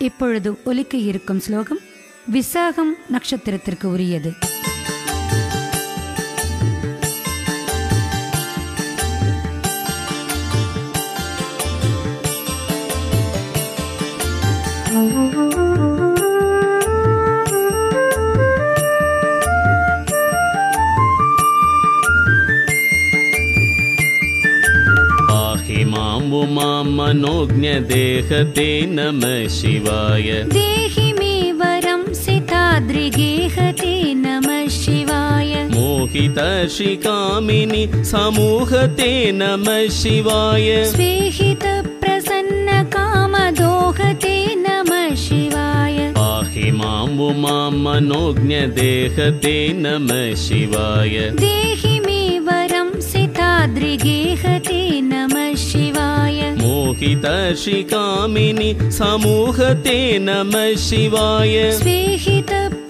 இப்பொழுது ஒலிக்க இருக்கும் ஸ்லோகம் விசாகம் நட்சத்திரத்திற்கு உரியது. मनोज्ञ देहते नमः शिवाय. देहि मे वरं सिताद्रिगेहते नमः शिवाय. मोहितर्षिकामिनि समूहते नमः शिवाय. स्वेहित प्रसन्न कामदोहते नमः शिवाय. पाहि मां उमां मनोज्ञ देहते नमः शिवाय. देहि मे वरं सिताद्रिगेहते नमः शिवाय. मोहितर्षिकामिनि समूहते नमः शिवाय. स्वेहित